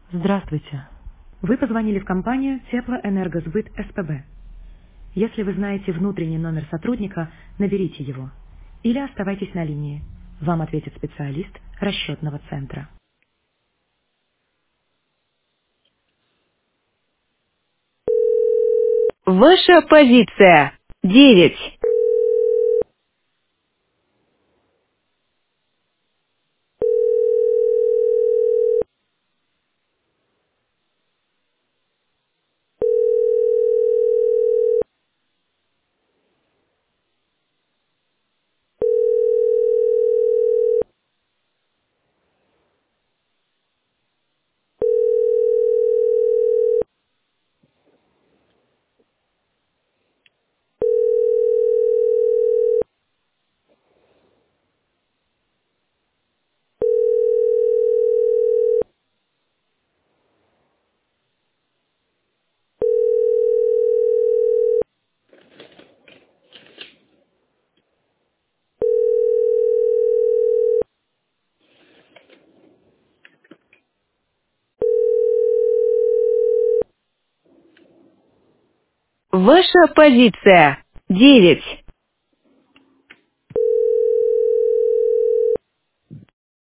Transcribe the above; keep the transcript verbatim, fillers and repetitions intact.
Здравствуйте. Вы позвонили в компанию Теплоэнергосбыт СПБ. Если вы знаете внутренний номер сотрудника, наберите его. Или оставайтесь на линии. Вам ответит специалист расчетного центра. Ваша позиция. Девять. Ваша позиция. Девять.